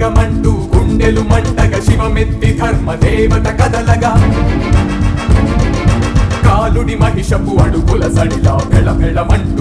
మంటూ గుండెలు మంటగా శివమెత్తి ధర్మ దేవత కదలగా కాలుడి మహిషపు అడుగుల సడిలా భెళ భెళమంటూ